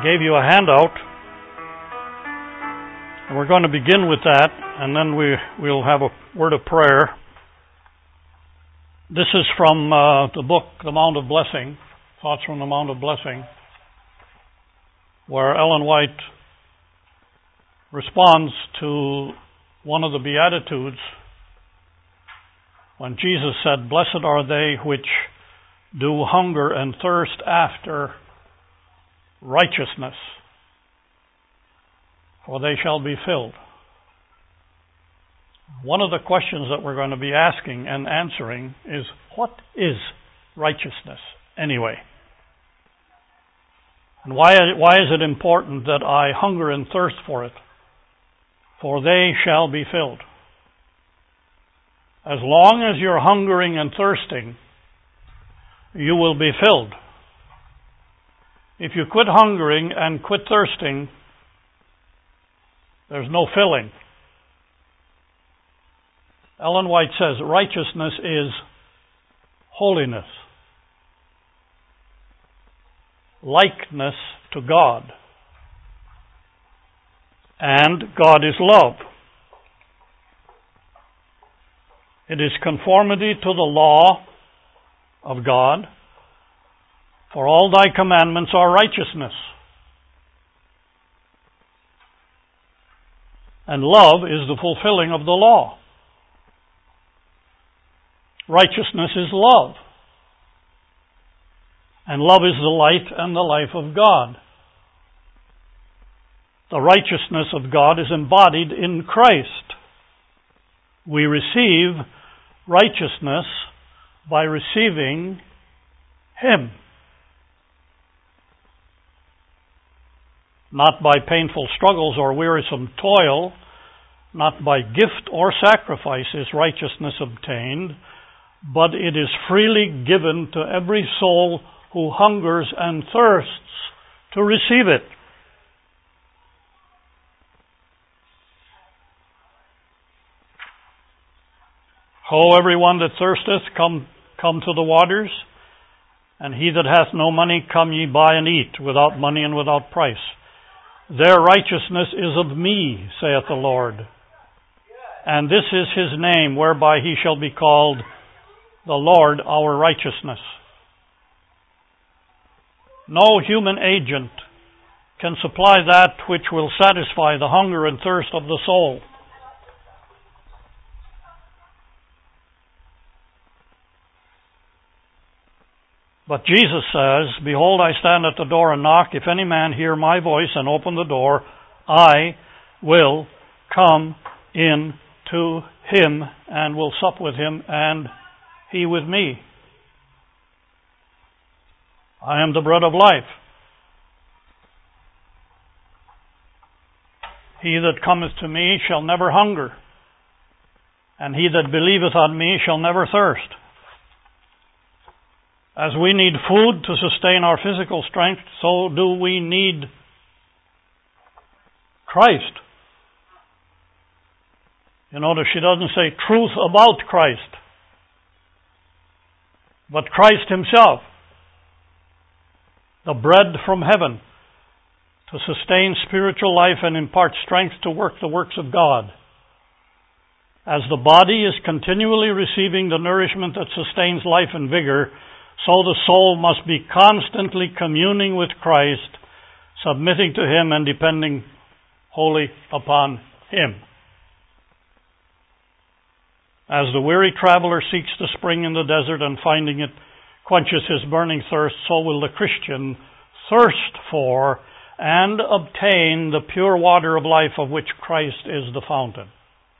gave you a handout, and we're going to begin with that, and then we'll have a word of prayer. This is from the book, The Mount of Blessing, Thoughts from the Mount of Blessing, where Ellen White responds to one of the Beatitudes when Jesus said, "Blessed are they which do hunger and thirst after righteousness, for they shall be filled." One of the questions that we're going to be asking and answering is, what is righteousness anyway? And why is it important that I hunger and thirst for it? For they shall be filled. As long as you're hungering and thirsting, you will be filled. If you quit hungering and quit thirsting, there's no filling. Ellen White says righteousness is holiness, likeness to God, and God is love. It is conformity to the law of God, for all thy commandments are righteousness. And love is the fulfilling of the law. Righteousness is love. And love is the light and the life of God. The righteousness of God is embodied in Christ. We receive righteousness by receiving Him. Not by painful struggles or wearisome toil, not by gift or sacrifice is righteousness obtained, but it is freely given to every soul who hungers and thirsts to receive it. Ho, everyone that thirsteth, come to the waters, and he that hath no money, come ye buy and eat, without money and without price. Their righteousness is of me, saith the Lord, and this is his name, whereby he shall be called the Lord our righteousness. No human agent can supply that which will satisfy the hunger and thirst of the soul. But Jesus says, "Behold, I stand at the door and knock. If any man hear my voice and open the door, I will come in to him and will sup with him and he with me. I am the bread of life. He that cometh to me shall never hunger, and he that believeth on me shall never thirst." As we need food to sustain our physical strength, so do we need Christ. You notice she doesn't say truth about Christ, but Christ Himself, the bread from heaven, to sustain spiritual life and impart strength to work the works of God. As the body is continually receiving the nourishment that sustains life and vigor, so the soul must be constantly communing with Christ, submitting to Him and depending wholly upon Him. As the weary traveler seeks the spring in the desert and finding it quenches his burning thirst, so will the Christian thirst for and obtain the pure water of life of which Christ is the fountain.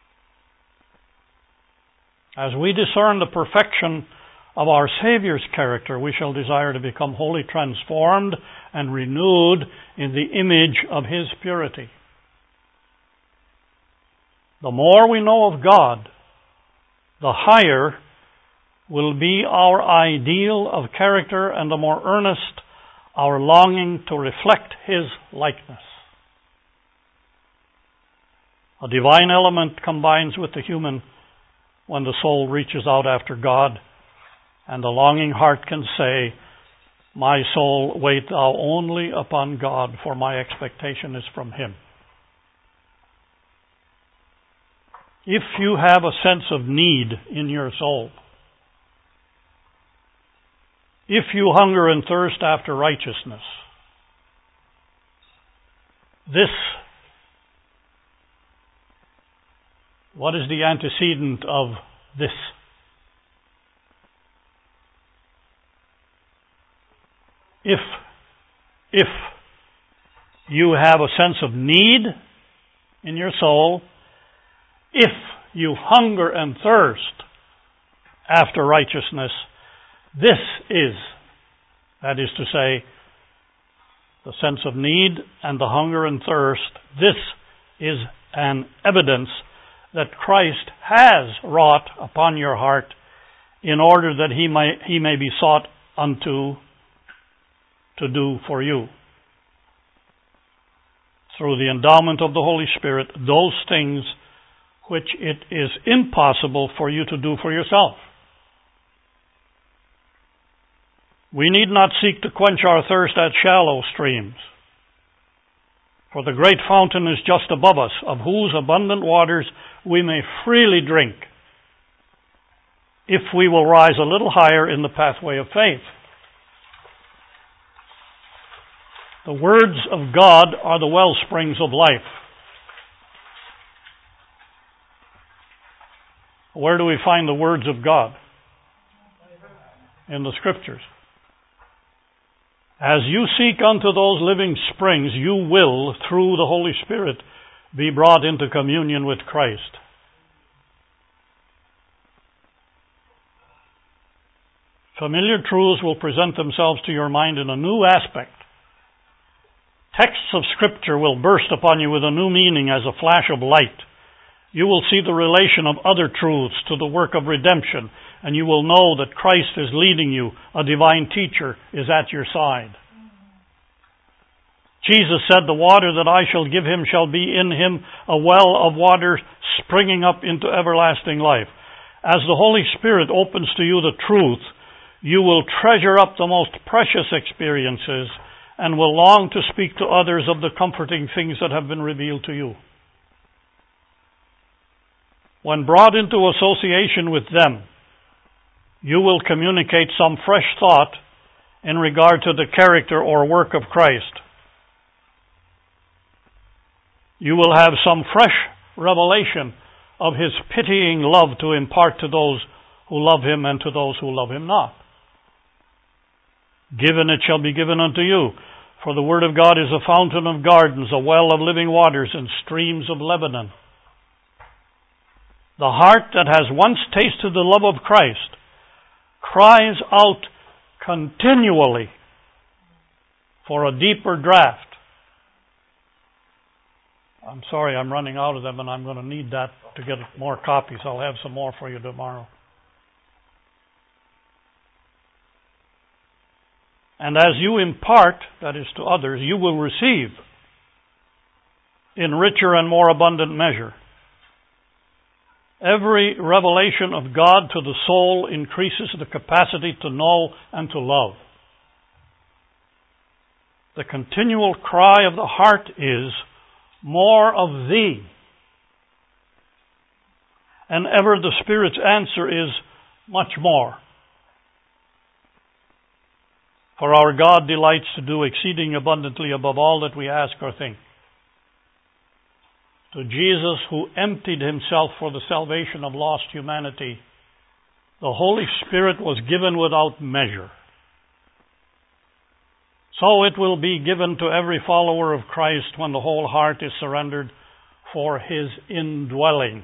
As we discern the perfection of our Savior's character, we shall desire to become wholly transformed and renewed in the image of His purity. The more we know of God, the higher will be our ideal of character and the more earnest our longing to reflect His likeness. A divine element combines with the human when the soul reaches out after God, and the longing heart can say, My soul, wait thou only upon God, for my expectation is from Him. If you have a sense of need in your soul, if you hunger and thirst after righteousness, what is the antecedent of this? If you have a sense of need in your soul, if you hunger and thirst after righteousness, that is to say, the sense of need and the hunger and thirst, this is an evidence that Christ has wrought upon your heart in order that He may be sought unto to do for you, through the endowment of the Holy Spirit, those things which it is impossible for you to do for yourself. We need not seek to quench our thirst at shallow streams, for the great fountain is just above us, of whose abundant waters we may freely drink, if we will rise a little higher in the pathway of faith. The words of God are the well springs of life. Where do we find the words of God? In the Scriptures. As you seek unto those living springs, you will, through the Holy Spirit, be brought into communion with Christ. Familiar truths will present themselves to your mind in a new aspect. Texts of Scripture will burst upon you with a new meaning as a flash of light. You will see the relation of other truths to the work of redemption, and you will know that Christ is leading you. A divine teacher is at your side. Jesus said, "The water that I shall give him shall be in him a well of water springing up into everlasting life." As the Holy Spirit opens to you the truth, you will treasure up the most precious experiences and will long to speak to others of the comforting things that have been revealed to you. When brought into association with them, you will communicate some fresh thought in regard to the character or work of Christ. You will have some fresh revelation of His pitying love to impart to those who love Him and to those who love Him not. Given it shall be given unto you, for the Word of God is a fountain of gardens, a well of living waters, and streams of Lebanon. The heart that has once tasted the love of Christ cries out continually for a deeper draught. I'm sorry, I'm running out of them, and I'm going to need that to get more copies. I'll have some more for you tomorrow. And as you impart, that is to others, you will receive in richer and more abundant measure. Every revelation of God to the soul increases the capacity to know and to love. The continual cry of the heart is, "More of Thee." And ever the Spirit's answer is, "Much more." For our God delights to do exceeding abundantly above all that we ask or think. To Jesus, who emptied Himself for the salvation of lost humanity, the Holy Spirit was given without measure. So it will be given to every follower of Christ when the whole heart is surrendered for His indwelling.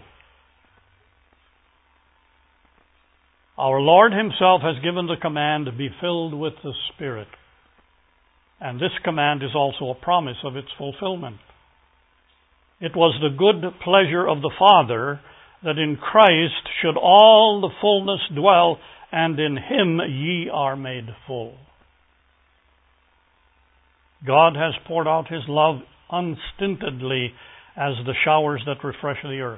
Our Lord Himself has given the command to be filled with the Spirit. And this command is also a promise of its fulfillment. It was the good pleasure of the Father that in Christ should all the fullness dwell, and in Him ye are made full. God has poured out His love unstintedly as the showers that refresh the earth.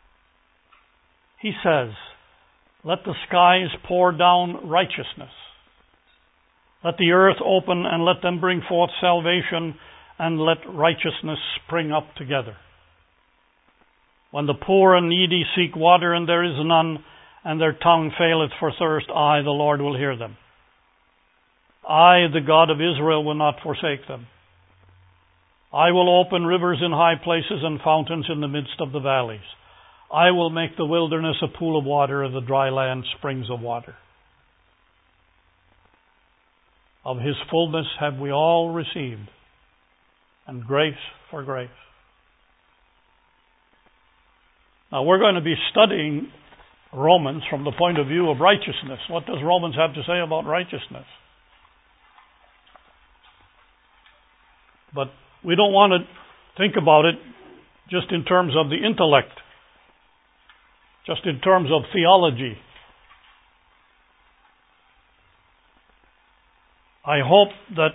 He says, "Let the skies pour down righteousness, Let the earth open and let them bring forth salvation, and let righteousness spring up together. When the poor and needy seek water and there is none, and their tongue faileth for thirst, I, the Lord, will hear them. I, the God of Israel, will not forsake them. I will open rivers in high places and fountains in the midst of the valleys. I will make the wilderness a pool of water and the dry land springs of water. Of His fullness have we all received, and grace for grace. Now we're going to be studying Romans from the point of view of righteousness. What does Romans have to say about righteousness? But we don't want to think about it just in terms of the intellect, just in terms of theology. I hope that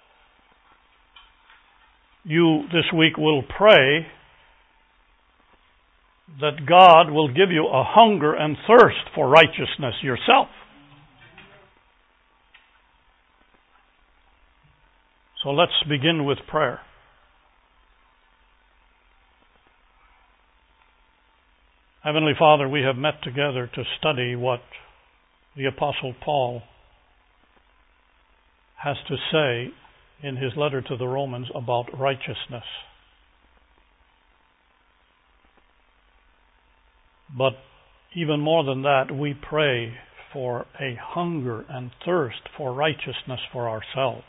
you this week will pray that God will give you a hunger and thirst for righteousness yourself. So let's begin with prayer. Heavenly Father, we have met together to study what the Apostle Paul has to say in his letter to the Romans about righteousness. But even more than that, we pray for a hunger and thirst for righteousness for ourselves.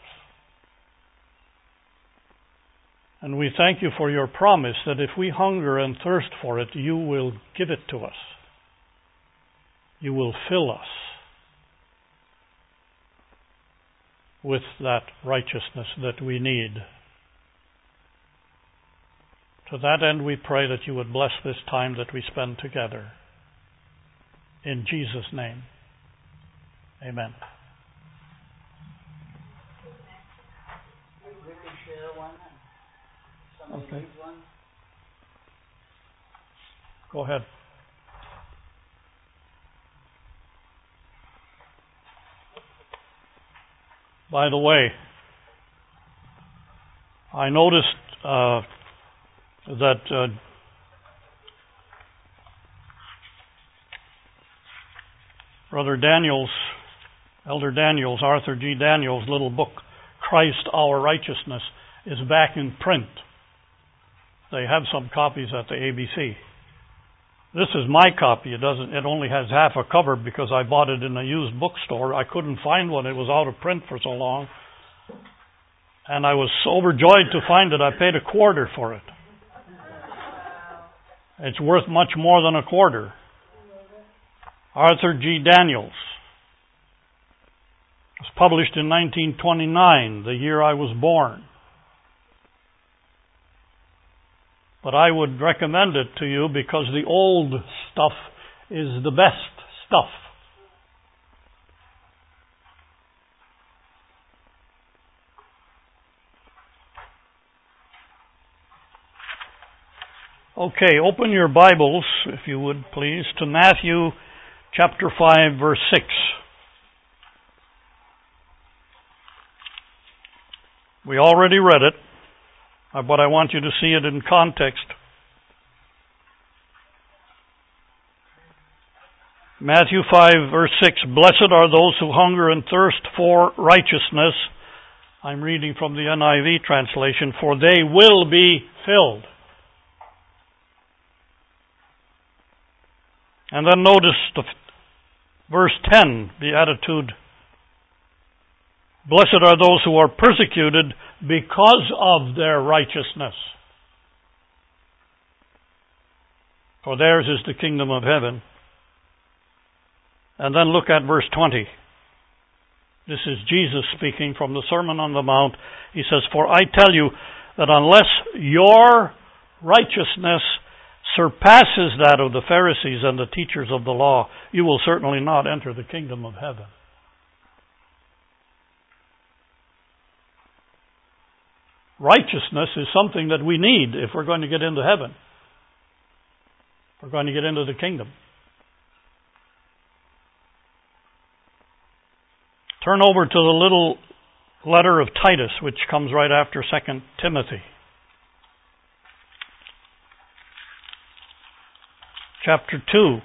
And we thank you for your promise that if we hunger and thirst for it, you will give it to us. You will fill us with that righteousness that we need. To that end, we pray that you would bless this time that we spend together. In Jesus' name, amen. Okay. Go ahead. By the way, I noticed that Brother Daniels, Elder Daniels, Arthur G. Daniels' little book, Christ Our Righteousness, is back in print. They have some copies at the ABC. This is my copy. It only has half a cover because I bought it in a used bookstore. I couldn't find one. It was out of print for so long. And I was overjoyed to find it. I paid $0.25 for it. It's worth much more than $0.25. Arthur G. Daniels. It was published in 1929, the year I was born. But I would recommend it to you because the old stuff is the best stuff. Okay, open your Bibles, if you would please, to Matthew chapter 5, verse 6. We already read it, but I want you to see it in context. Matthew 5, verse 6, Blessed are those who hunger and thirst for righteousness. I'm reading from the NIV translation, for they will be filled. And then notice verse 10, the attitude. Blessed are those who are persecuted because of their righteousness, for theirs is the kingdom of heaven. And then look at verse 20. This is Jesus speaking from the Sermon on the Mount. He says, For I tell you that unless your righteousness surpasses that of the Pharisees and the teachers of the law, you will certainly not enter the kingdom of heaven. Righteousness is something that we need if we're going to get into heaven. If we're going to get into the kingdom. Turn over to the little letter of Titus, which comes right after 2 Timothy. Chapter 2,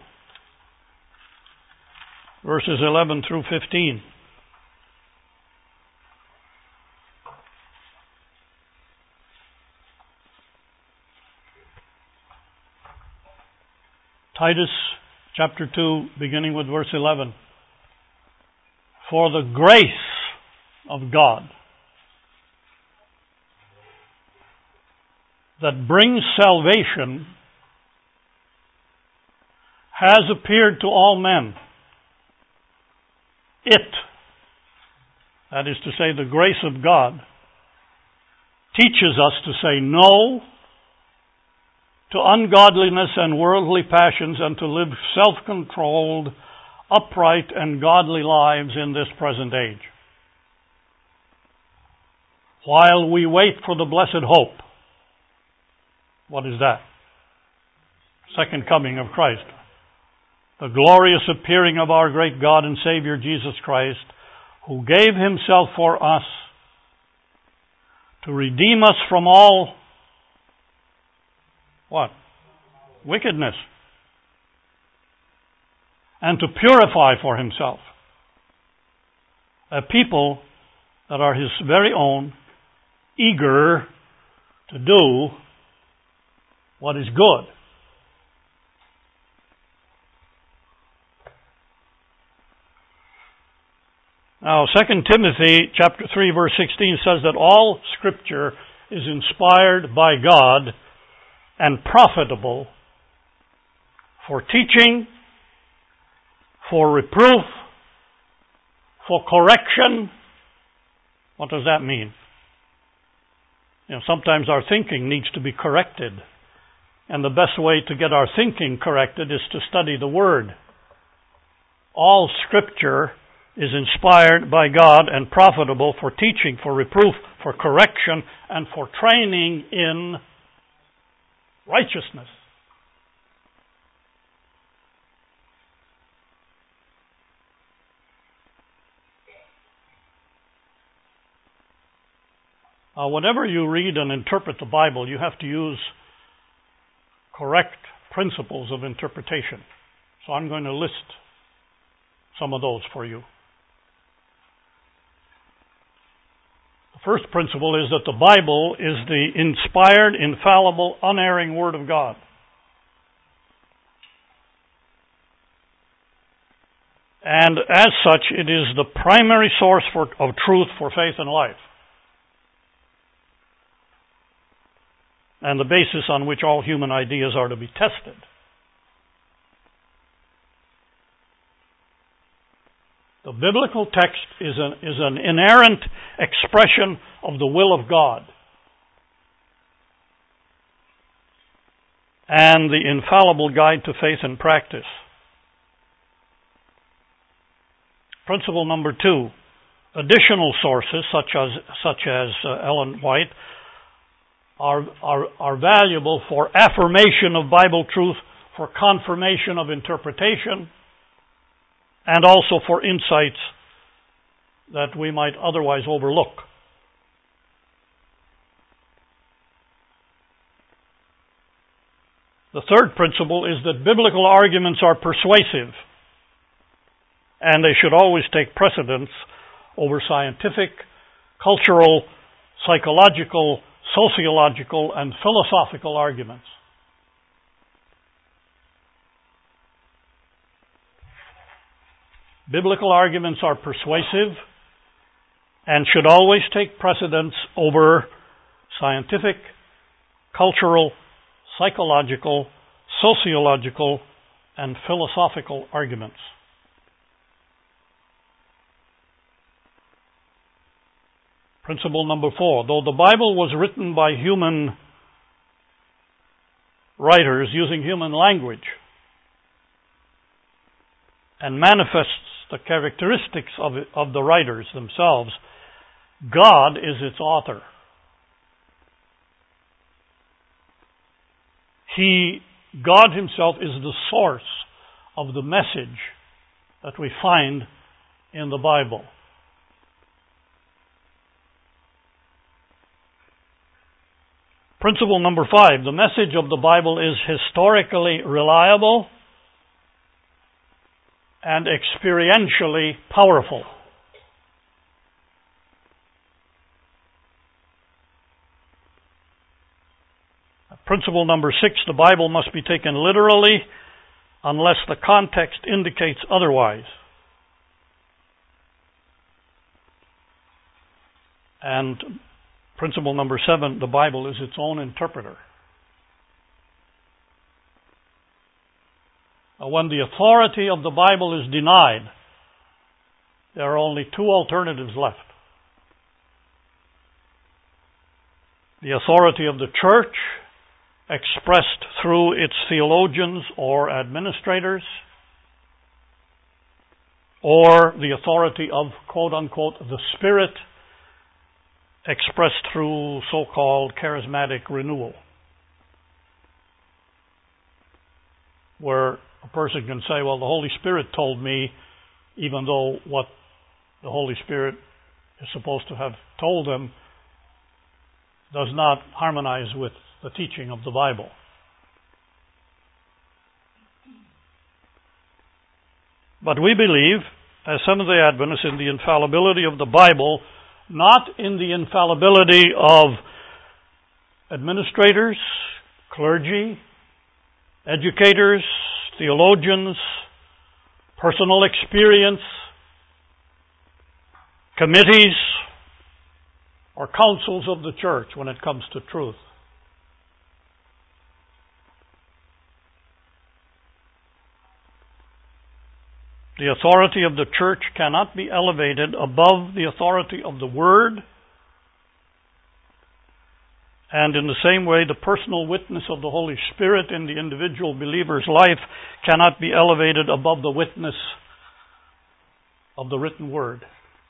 verses 11 through 15. Titus chapter 2, beginning with verse 11. For the grace of God that brings salvation has appeared to all men. It, that is to say, the grace of God, teaches us to say no to ungodliness and worldly passions and to live self-controlled, upright, and godly lives in this present age, while we wait for the blessed hope. What is that? Second coming of Christ. The glorious appearing of our great God and Savior Jesus Christ, who gave Himself for us to redeem us from all what? Wickedness. And to purify for Himself a people that are His very own, eager to do what is good. Now, 2 Timothy chapter 3, verse 16 says that all Scripture is inspired by God and profitable for teaching, for reproof, for correction. What does that mean? Sometimes our thinking needs to be corrected. And the best way to get our thinking corrected is to study the Word. All Scripture is inspired by God and profitable for teaching, for reproof, for correction, and for training in righteousness. Whenever you read and interpret the Bible, you have to use correct principles of interpretation. So I'm going to list some of those for you. The first principle is that the Bible is the inspired, infallible, unerring Word of God. And as such, it is the primary source of truth for faith and life, and the basis on which all human ideas are to be tested. The biblical text is an inerrant expression of the will of God and the infallible guide to faith and practice. Principle number 2, additional sources such as Ellen White are valuable for affirmation of Bible truth, for confirmation of interpretation, and also for insights that we might otherwise overlook. The third principle is that biblical arguments are persuasive, and they should always take precedence over scientific, cultural, psychological, sociological, and philosophical arguments. Biblical arguments are persuasive and should always take precedence over scientific, cultural, psychological, sociological, and philosophical arguments. Principle number 4, though the Bible was written by human writers using human language and manifests the characteristics of the writers themselves, God is its author. God Himself is the source of the message that we find in the Bible. Principle number 5, the message of the Bible is historically reliable and experientially powerful. Principle number 6, the Bible must be taken literally unless the context indicates otherwise. And principle number 7, the Bible is its own interpreter. When the authority of the Bible is denied, there are only two alternatives left. The authority of the church, expressed through its theologians or administrators, or the authority of, quote-unquote, the Spirit, expressed through so-called charismatic renewal, where a person can say, well, the Holy Spirit told me, even though what the Holy Spirit is supposed to have told them does not harmonize with the teaching of the Bible. But we believe, as Seventh-day Adventists, in the infallibility of the Bible, not in the infallibility of administrators, clergy, educators, theologians, personal experience, committees, or councils of the church when it comes to truth. The authority of the church cannot be elevated above the authority of the Word, and in the same way, the personal witness of the Holy Spirit in the individual believer's life cannot be elevated above the witness of the written Word.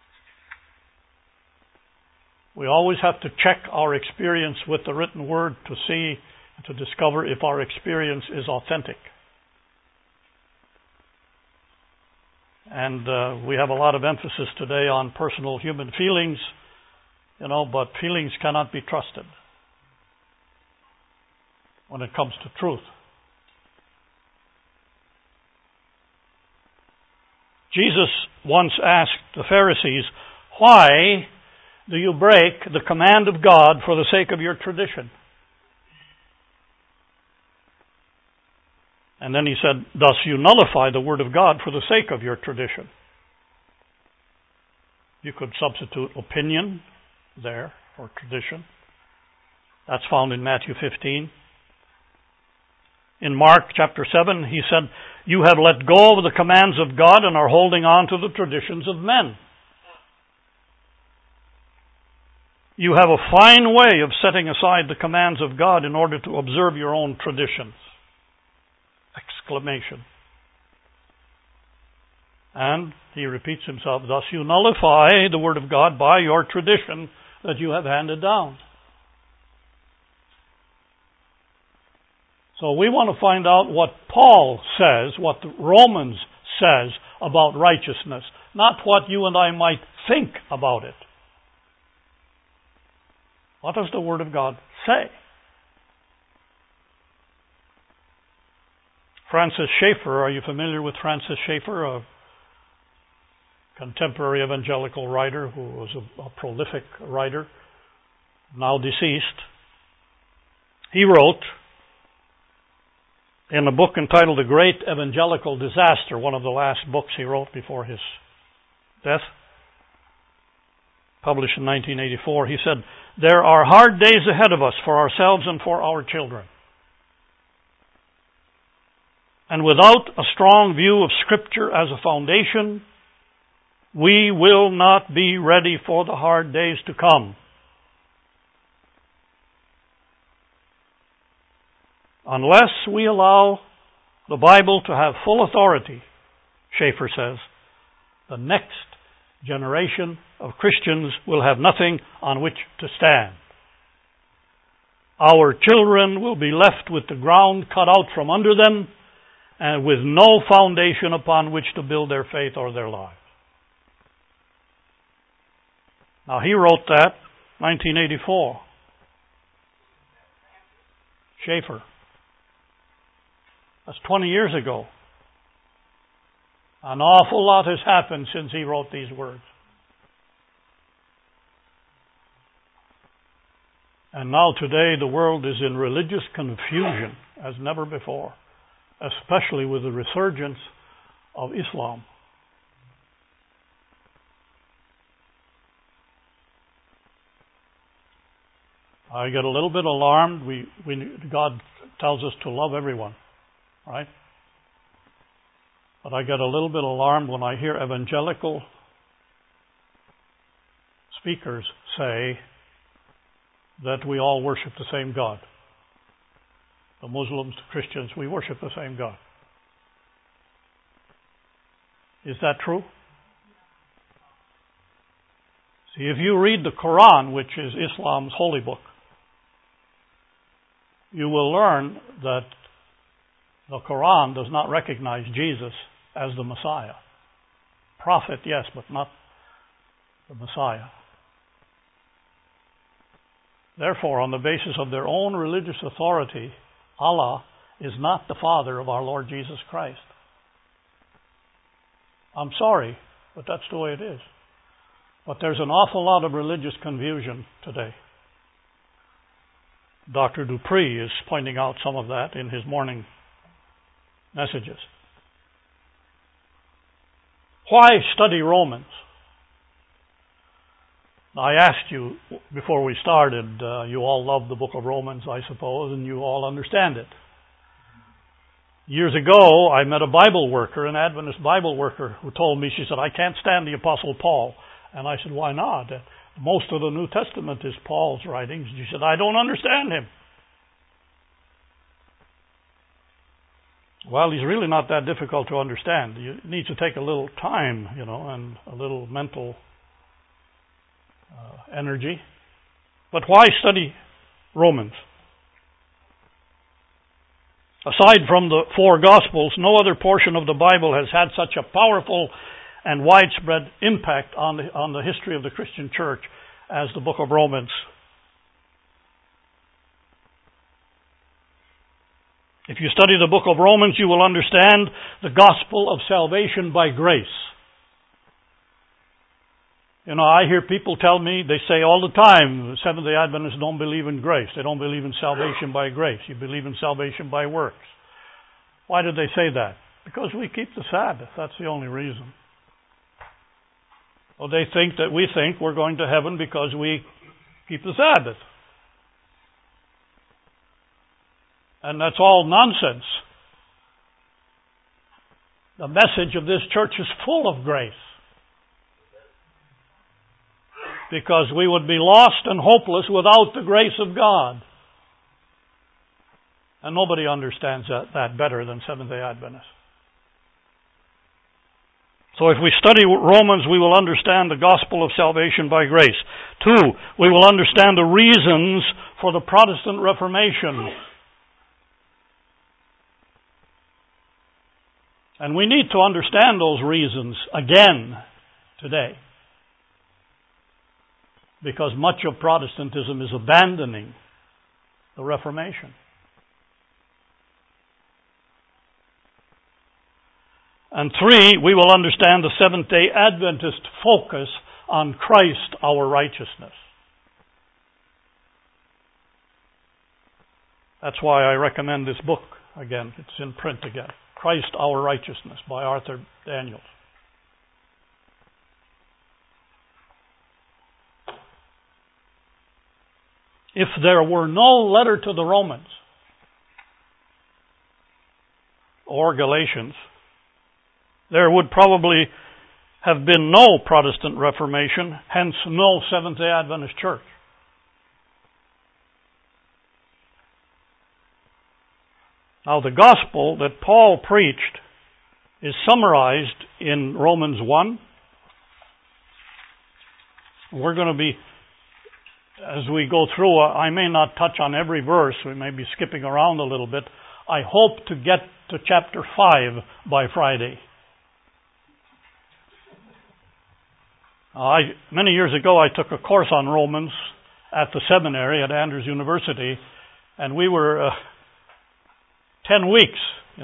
We always have to check our experience with the written Word to see, to discover if our experience is authentic. And we have a lot of emphasis today on personal human feelings, but feelings cannot be trusted when it comes to truth. Jesus once asked the Pharisees, "Why do you break the command of God for the sake of your tradition?" And then he said, "Thus you nullify the Word of God for the sake of your tradition." You could substitute opinion there for tradition. That's found in Matthew 15. In Mark chapter 7, he said, "You have let go of the commands of God and are holding on to the traditions of men." You have a fine way of setting aside the commands of God in order to observe your own traditions. Exclamation. And he repeats himself, "Thus you nullify the Word of God by your tradition that you have handed down." So we want to find out what Paul says, what the Romans says about righteousness, not what you and I might think about it. What does the Word of God say? Francis Schaeffer, are you familiar with Francis Schaeffer, a contemporary evangelical writer who was a prolific writer, now deceased? He wrote in a book entitled The Great Evangelical Disaster, one of the last books he wrote before his death, published in 1984, he said, "There are hard days ahead of us for ourselves and for our children. And without a strong view of Scripture as a foundation, we will not be ready for the hard days to come. Unless we allow the Bible to have full authority," Schaeffer says, "the next generation of Christians will have nothing on which to stand. Our children will be left with the ground cut out from under them and with no foundation upon which to build their faith or their lives." Now he wrote that 1984. Schaeffer. That's 20 years ago. An awful lot has happened since he wrote these words. And now today the world is in religious confusion as never before, especially with the resurgence of Islam. I get a little bit alarmed. God tells us to love everyone, right? But I get a little bit alarmed when I hear evangelical speakers say that we all worship the same God. The Muslims, the Christians, we worship the same God. Is that true? See, if you read the Quran, which is Islam's holy book, you will learn that the Quran does not recognize Jesus as the Messiah. Prophet, yes, but not the Messiah. Therefore, on the basis of their own religious authority, Allah is not the Father of our Lord Jesus Christ. I'm sorry, but that's the way it is. But there's an awful lot of religious confusion today. Dr. Dupree is pointing out some of that in his morning messages. Why study Romans? I asked you before we started, you all love the book of Romans, I suppose, and you all understand it. Years ago, I met a Bible worker, an Adventist Bible worker, who told me, she said, I can't stand the Apostle Paul. And I said, why not? Most of the New Testament is Paul's writings. She said, I don't understand him. Well, he's really not that difficult to understand. It needs to take a little time, and a little mental energy. But why study Romans? Aside from the four Gospels, no other portion of the Bible has had such a powerful and widespread impact on the history of the Christian church as the book of Romans. If you study the book of Romans, you will understand the gospel of salvation by grace. I hear people tell me, they say all the time, Seventh-day Adventists don't believe in grace. They don't believe in salvation by grace. You believe in salvation by works. Why do they say that? Because we keep the Sabbath. That's the only reason. Well, they think that we think we're going to heaven because we keep the Sabbath. And that's all nonsense. The message of this church is full of grace. Because we would be lost and hopeless without the grace of God. And nobody understands that better than Seventh-day Adventists. So if we study Romans, we will understand the gospel of salvation by grace. 2, we will understand the reasons for the Protestant Reformation. And we need to understand those reasons again today. Because much of Protestantism is abandoning the Reformation. And 3, we will understand the Seventh-day Adventist focus on Christ, our righteousness. That's why I recommend this book again. It's in print again. Christ, Our Righteousness by Arthur Daniels. If there were no letter to the Romans or Galatians, there would probably have been no Protestant Reformation, hence no Seventh-day Adventist church. Now, the gospel that Paul preached is summarized in Romans 1. We're going to be, as we go through, I may not touch on every verse. We may be skipping around a little bit. I hope to get to chapter 5 by Friday. Many years ago, I took a course on Romans at the seminary at Andrews University, And we were 10 weeks,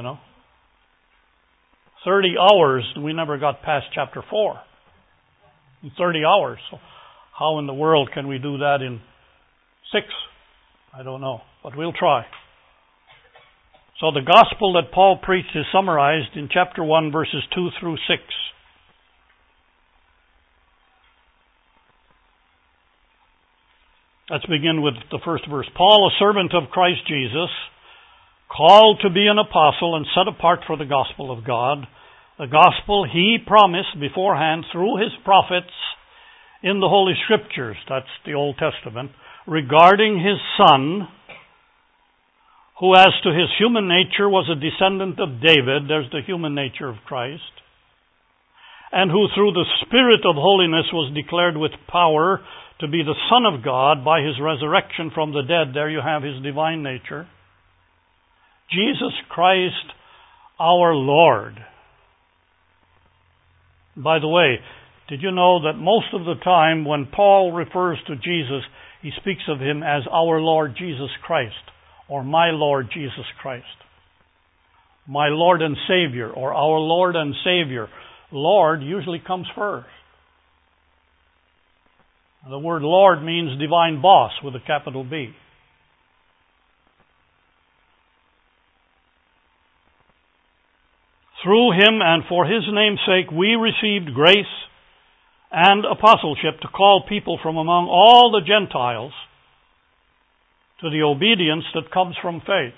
30 hours, and we never got past chapter 4. In 30 hours. So how in the world can we do that in 6? I don't know, but we'll try. So the gospel that Paul preached is summarized in chapter 1, verses 2 through 6. Let's begin with the first verse. Paul, a servant of Christ Jesus, called to be an apostle and set apart for the gospel of God, the gospel he promised beforehand through his prophets in the Holy Scriptures, that's the Old Testament, regarding his Son, who as to his human nature was a descendant of David, there's the human nature of Christ, and who through the Spirit of holiness was declared with power to be the Son of God by his resurrection from the dead. There you have his divine nature. Jesus Christ our Lord. By the way, did you know that most of the time when Paul refers to Jesus, he speaks of him as our Lord Jesus Christ, or my Lord Jesus Christ. My Lord and Savior, or our Lord and Savior. Lord usually comes first. The word Lord means divine boss with a capital B. Through him and for his name's sake we received grace and apostleship to call people from among all the Gentiles to the obedience that comes from faith.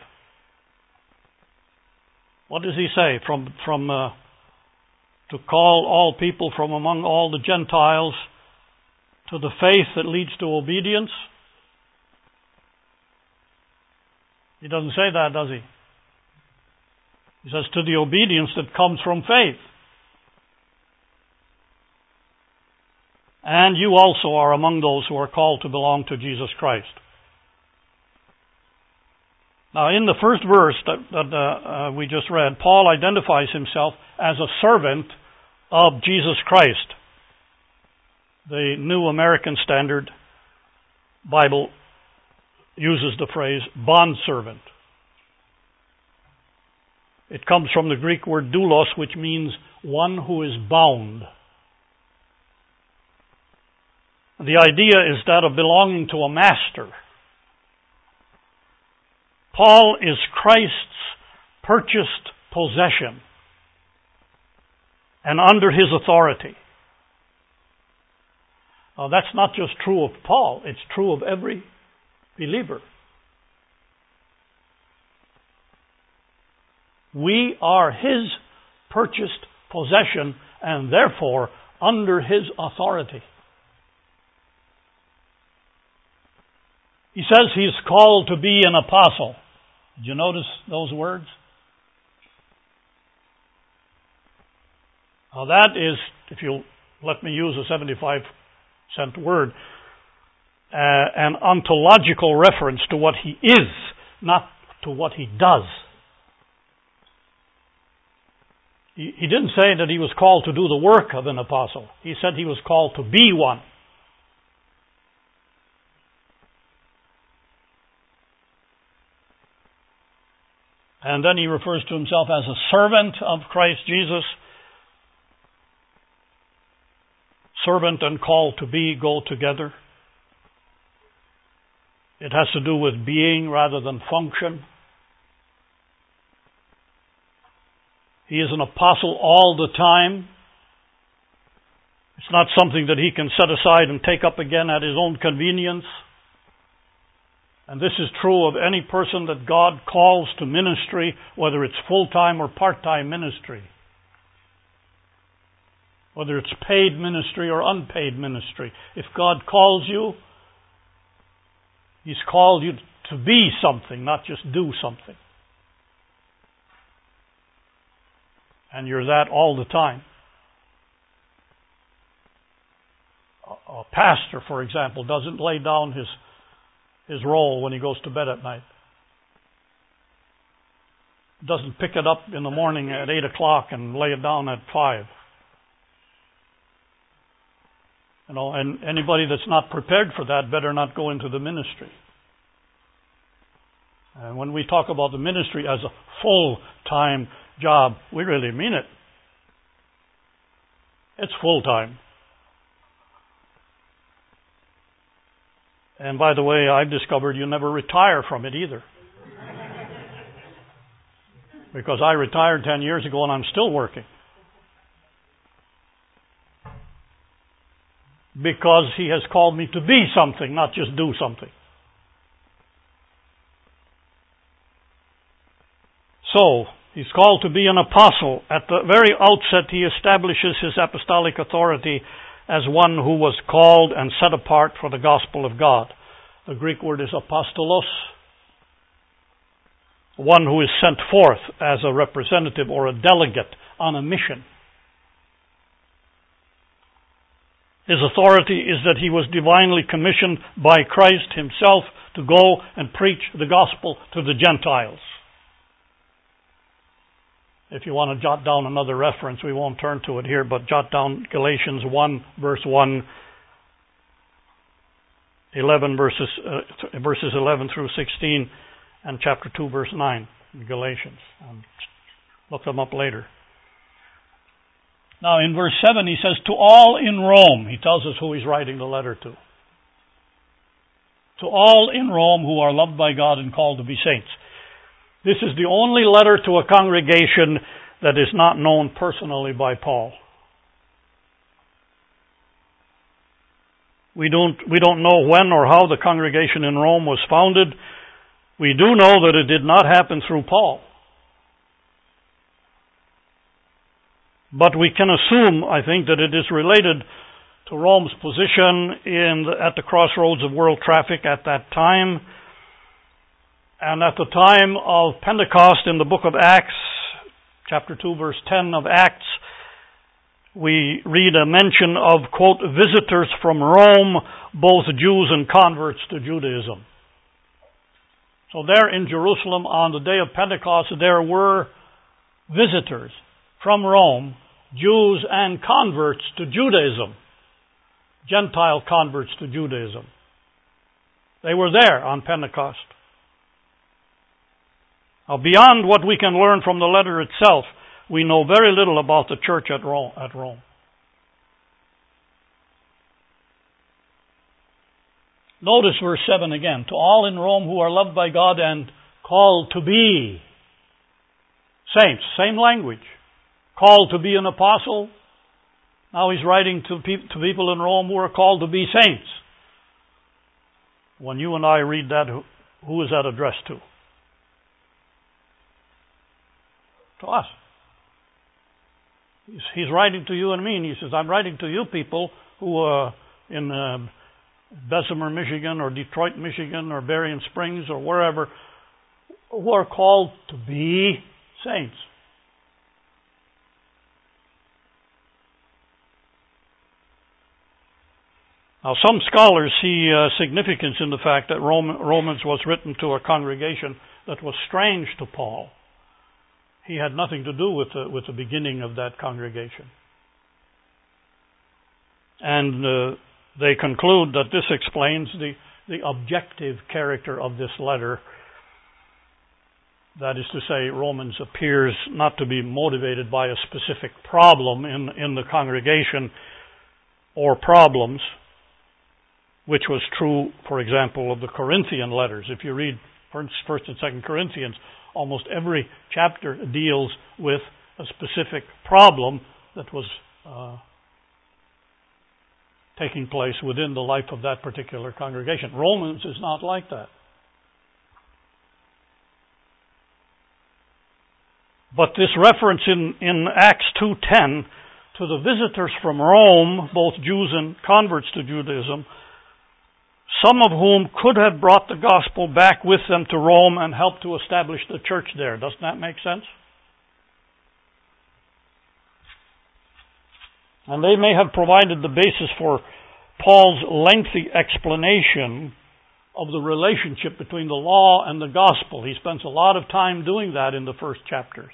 What does he say? To call all people from among all the Gentiles to the faith that leads to obedience? He doesn't say that, does he? He says to the obedience that comes from faith. And you also are among those who are called to belong to Jesus Christ. Now, in the first verse that we just read, Paul identifies himself as a servant of Jesus Christ. The New American Standard Bible uses the phrase bondservant. It comes from the Greek word doulos, which means one who is bound. The idea is that of belonging to a master. Paul is Christ's purchased possession and under his authority. Now, that's not just true of Paul, it's true of every believer. We are his purchased possession and therefore under his authority. He says he's called to be an apostle. Did you notice those words? Now that is, if you'll let me use a 75-cent word, an ontological reference to what he is, not to what he does. He didn't say that he was called to do the work of an apostle. He said he was called to be one. And then he refers to himself as a servant of Christ Jesus. Servant and called to be go together. It has to do with being rather than function. He is an apostle all the time. It's not something that he can set aside and take up again at his own convenience. And this is true of any person that God calls to ministry, whether it's full-time or part-time ministry. Whether it's paid ministry or unpaid ministry. If God calls you, He's called you to be something, not just do something. And you're that all the time. A pastor, for example, doesn't lay down his role when he goes to bed at night. Doesn't pick it up in the morning at 8 o'clock and lay it down at 5. And anybody that's not prepared for that better not go into the ministry. And when we talk about the ministry as a full-time job, we really mean it. It's full-time. And by the way, I've discovered you never retire from it either. Because I retired 10 years ago and I'm still working. Because He has called me to be something, not just do something. So, He's called to be an apostle. At the very outset, He establishes His apostolic authority as one who was called and set apart for the gospel of God. The Greek word is apostolos, one who is sent forth as a representative or a delegate on a mission. His authority is that He was divinely commissioned by Christ Himself to go and preach the gospel to the Gentiles. If you want to jot down another reference, we won't turn to it here, but jot down Galatians 1, verse 1, 11 verses 11 through 16, and chapter 2, verse 9 in Galatians. Look them up later. Now, in verse 7, he says, to all in Rome. He tells us who he's writing the letter to. To all in Rome who are loved by God and called to be saints. This is the only letter to a congregation that is not known personally by Paul. We don't know when or how the congregation in Rome was founded. We do know that it did not happen through Paul. But we can assume, I think, that it is related to Rome's position at the crossroads of world traffic at that time. And at the time of Pentecost in the book of Acts, chapter 2, verse 10 of Acts, we read a mention of, quote, visitors from Rome, both Jews and converts to Judaism. So there in Jerusalem on the day of Pentecost, there were visitors from Rome, Jews and converts to Judaism. Gentile converts to Judaism. They were there on Pentecost. Now, beyond what we can learn from the letter itself, we know very little about the church at Rome. Notice verse 7 again. To all in Rome who are loved by God and called to be saints. Same language. Called to be an apostle. Now he's writing to people in Rome who are called to be saints. When you and I read that, who is that addressed to? To us. He's writing to you and me, and he says, I'm writing to you people who are in Bessemer, Michigan, or Detroit, Michigan, or Berrien Springs, or wherever, who are called to be saints. Now, some scholars see significance in the fact that Romans was written to a congregation that was strange to Paul. He had nothing to do with the beginning of that congregation. And they conclude that this explains the objective character of this letter. That is to say, Romans appears not to be motivated by a specific problem in the congregation or problems, which was true, for example, of the Corinthian letters. If you read 1st and 2nd Corinthians, almost every chapter deals with a specific problem that was taking place within the life of that particular congregation. Romans is not like that. But this reference in Acts 2:10 to the visitors from Rome, both Jews and converts to Judaism, some of whom could have brought the gospel back with them to Rome and helped to establish the church there. Doesn't that make sense? And they may have provided the basis for Paul's lengthy explanation of the relationship between the law and the gospel. He spends a lot of time doing that in the first chapters.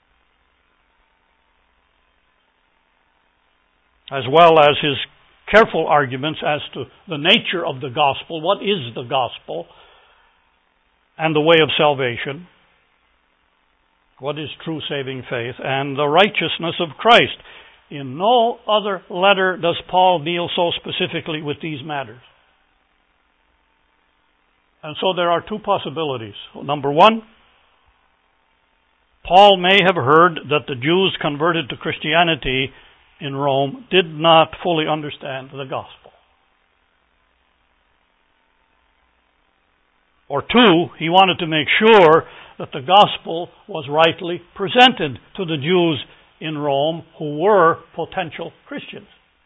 As well as his careful arguments as to the nature of the gospel. What is the gospel? and the way of salvation. What is true saving faith? And the righteousness of Christ. In no other letter does Paul deal so specifically with these matters. And so there are two possibilities. Number one, Paul may have heard that the Jews converted to Christianity in Rome did not fully understand the gospel. Or two, he wanted to make sure that the gospel was rightly presented to the Jews in Rome who were potential Christians.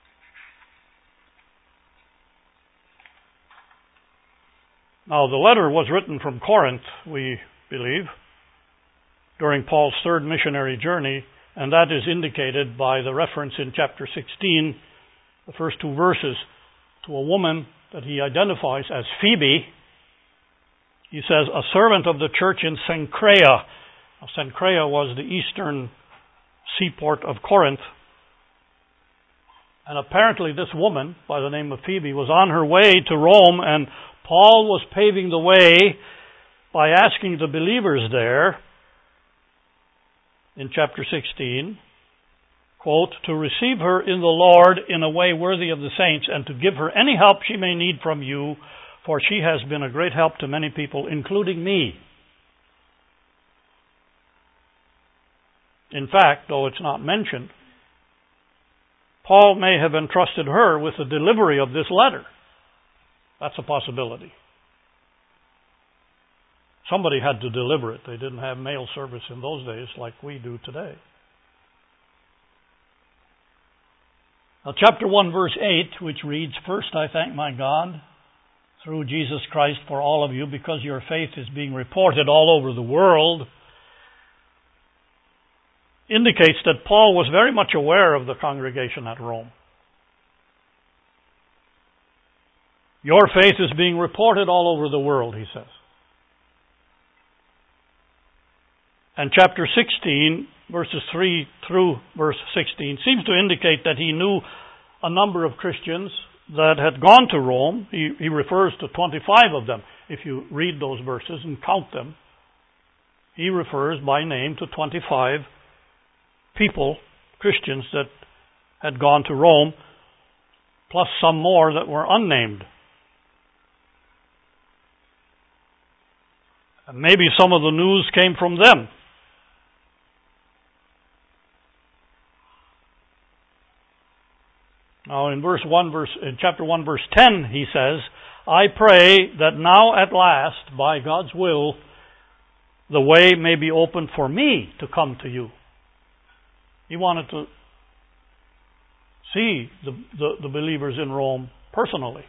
Now, the letter was written from Corinth, we believe, during Paul's third missionary journey, and that is indicated by the reference in chapter 16, the first two verses, to a woman that he identifies as Phoebe. He says, a servant of the church in Cenchrea. Now, Cenchrea was the eastern seaport of Corinth. And apparently this woman, by the name of Phoebe, was on her way to Rome, and Paul was paving the way by asking the believers there, in chapter 16, quote, to receive her in the Lord in a way worthy of the saints, and to give her any help she may need from you, for she has been a great help to many people, including me. In fact, though it's not mentioned, Paul may have entrusted her with the delivery of this letter. That's a possibility. Somebody had to deliver it. They didn't have mail service in those days like we do today. Now, chapter 1, verse 8, which reads, First I thank my God through Jesus Christ for all of you, because your faith is being reported all over the world, indicates that Paul was very much aware of the congregation at Rome. Your faith is being reported all over the world, he says. And chapter 16, verses 3 through verse 16, seems to indicate that he knew a number of Christians that had gone to Rome. He refers to 25 of them. If you read those verses and count them, he refers by name to 25 people, Christians, that had gone to Rome, plus some more that were unnamed. And maybe some of the news came from them. Now in chapter 1, verse 10, he says, I pray that now at last, by God's will, the way may be opened for me to come to you. He wanted to see the believers in Rome personally.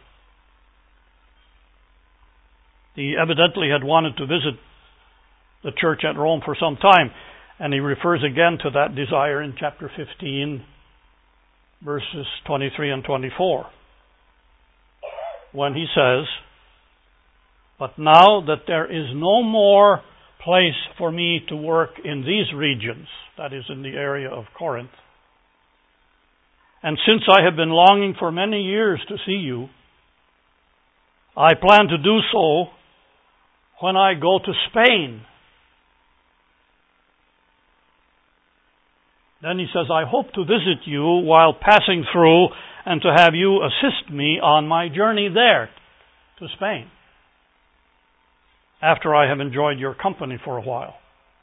He evidently had wanted to visit the church at Rome for some time, and he refers again to that desire in chapter 15, verses 23 and 24, when he says, But now that there is no more place for me to work in these regions, that is in the area of Corinth, and since I have been longing for many years to see you, I plan to do so when I go to Spain. Then he says, I hope to visit you while passing through and to have you assist me on my journey there to Spain, after I have enjoyed your company for a while.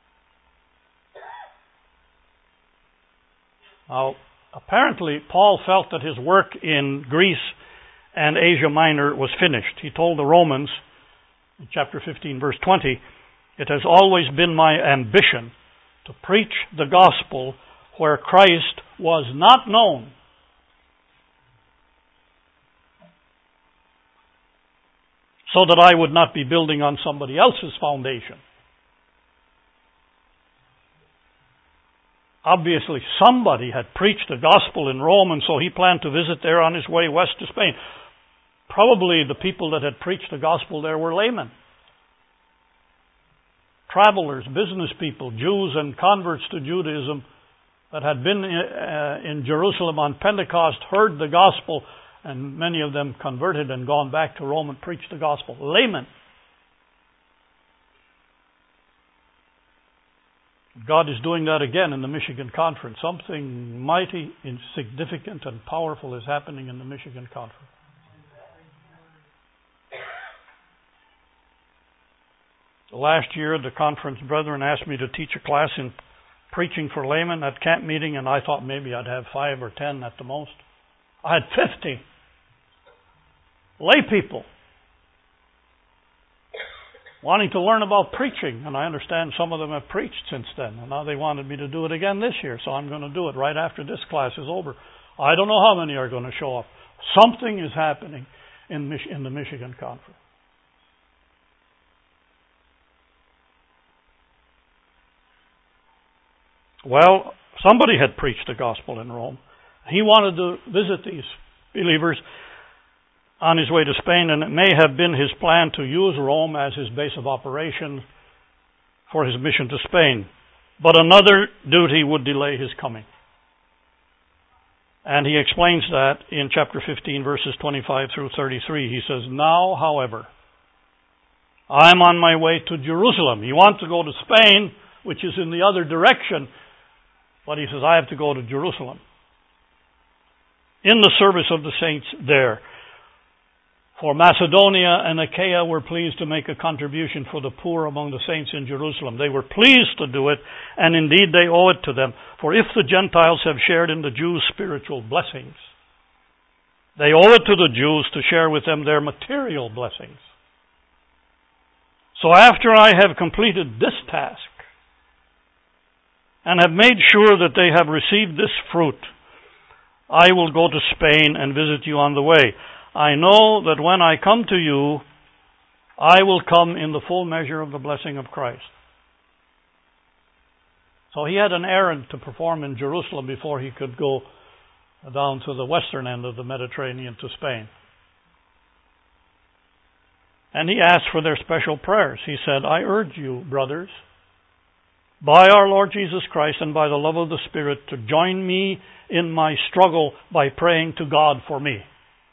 Now, apparently, Paul felt that his work in Greece and Asia Minor was finished. He told the Romans, in chapter 15, verse 20, It has always been my ambition to preach the gospel where Christ was not known. So that I would not be building on somebody else's foundation. Obviously, somebody had preached the gospel in Rome, and so he planned to visit there on his way west to Spain. Probably the people that had preached the gospel there were laymen. Travelers, business people, Jews and converts to Judaism that had been in Jerusalem on Pentecost, heard the gospel, and many of them converted and gone back to Rome and preached the gospel. Laymen. God is doing that again in the Michigan Conference. Something mighty, significant, and powerful is happening in the Michigan Conference. Last year, the conference brethren asked me to teach a class in preaching for laymen at camp meeting, and I thought maybe I'd have 5 or 10 at the most. I had 50 lay people wanting to learn about preaching, and I understand some of them have preached since then, and now they wanted me to do it again this year, so I'm going to do it right after this class is over. I don't know how many are going to show up. Something is happening in the Michigan Conference. Well, somebody had preached the gospel in Rome. He wanted to visit these believers on his way to Spain, and it may have been his plan to use Rome as his base of operation for his mission to Spain. But another duty would delay his coming. And he explains that in chapter 15, verses 25 through 33. He says, "Now, however, I'm on my way to Jerusalem." He wants to go to Spain, which is in the other direction, but he says, I have to go to Jerusalem in the service of the saints there. For Macedonia and Achaia were pleased to make a contribution for the poor among the saints in Jerusalem. They were pleased to do it, and indeed they owe it to them. For if the Gentiles have shared in the Jews' spiritual blessings, they owe it to the Jews to share with them their material blessings. So after I have completed this task, and have made sure that they have received this fruit, I will go to Spain and visit you on the way. I know that when I come to you, I will come in the full measure of the blessing of Christ. So he had an errand to perform in Jerusalem before he could go down to the western end of the Mediterranean to Spain. And he asked for their special prayers. He said, I urge you, brothers, by our Lord Jesus Christ and by the love of the Spirit, to join me in my struggle by praying to God for me.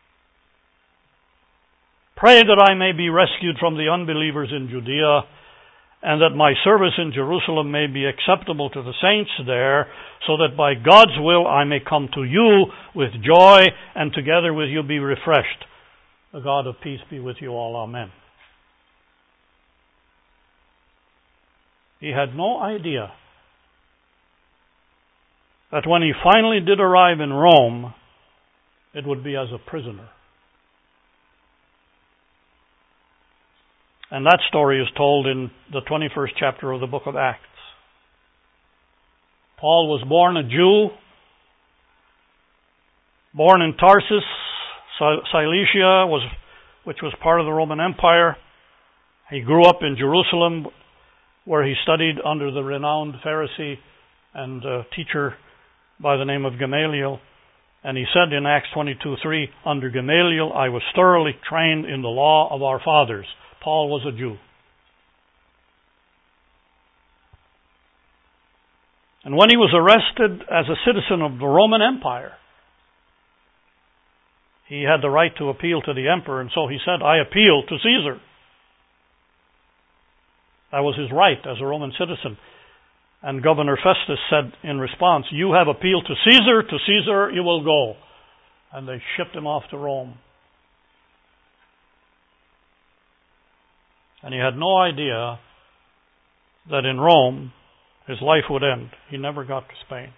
Pray that I may be rescued from the unbelievers in Judea, and that my service in Jerusalem may be acceptable to the saints there, so that by God's will I may come to you with joy, and together with you be refreshed. The God of peace be with you all. Amen. He had no idea that when he finally did arrive in Rome, it would be as a prisoner. And that story is told in the 21st chapter of the book of Acts. Paul was born a Jew, born in Tarsus, Cilicia, which was part of the Roman Empire. He grew up in Jerusalem, where he studied under the renowned Pharisee and teacher by the name of Gamaliel. And he said in Acts 22:3, under Gamaliel I was thoroughly trained in the law of our fathers. Paul was a Jew. And when he was arrested as a citizen of the Roman Empire, he had the right to appeal to the emperor, and so he said, I appeal to Caesar. That was his right as a Roman citizen. And Governor Festus said in response, you have appealed to Caesar you will go. And they shipped him off to Rome. And he had no idea that in Rome his life would end. He never got to Spain.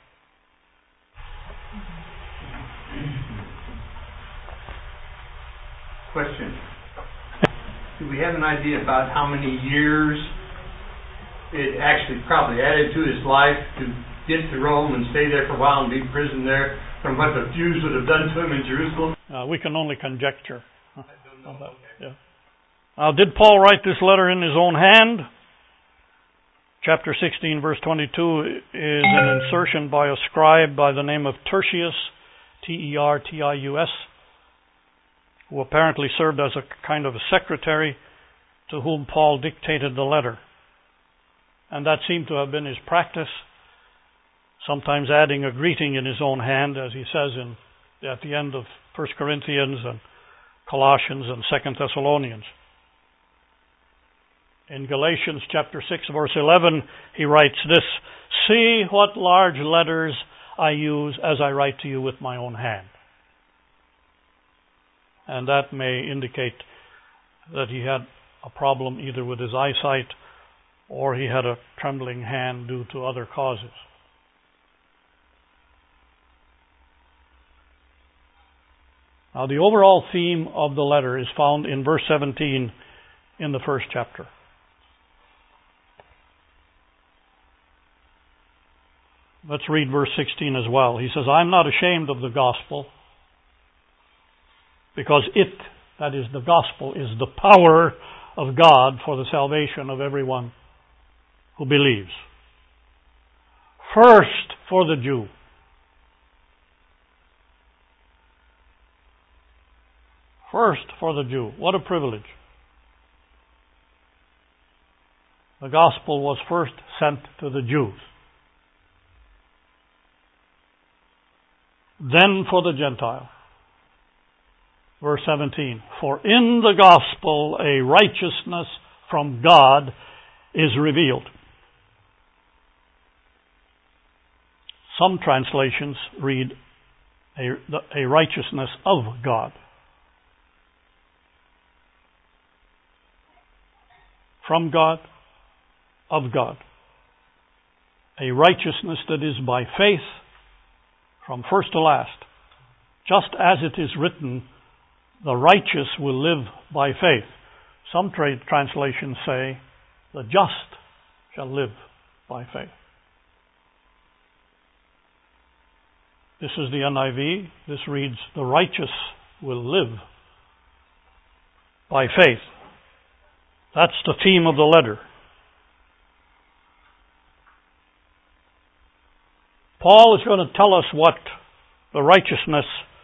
Question. Do we have an idea about how many years it actually probably added to his life to get to Rome and stay there for a while and be imprisoned there from what the Jews would have done to him in Jerusalem? We can only conjecture. I don't know. Okay. Yeah. Did Paul write this letter in his own hand? Chapter 16, verse 22 is an insertion by a scribe by the name of Tertius, Tertius, who apparently served as a kind of a secretary to whom Paul dictated the letter. And that seemed to have been his practice, sometimes adding a greeting in his own hand, as he says at the end of 1 Corinthians and Colossians and 2 Thessalonians. In Galatians chapter 6, verse 11, he writes this, See what large letters I use as I write to you with my own hand. And that may indicate that he had a problem either with his eyesight or he had a trembling hand due to other causes. Now, the overall theme of the letter is found in verse 17 in the first chapter. Let's read verse 16 as well. He says, I'm not ashamed of the gospel, because it, that is the gospel, is the power of God for the salvation of everyone who believes. First for the Jew. First for the Jew. What a privilege. The gospel was first sent to the Jews. Then for the Gentile. Verse 17. For in the gospel a righteousness from God is revealed. Some translations read a righteousness of God. From God, of God. A righteousness that is by faith from first to last. Just as it is written, the righteous will live by faith. Some translations say, the just shall live by faith. This is the NIV. This reads, the righteous will live by faith. That's the theme of the letter. Paul is going to tell us what the righteousness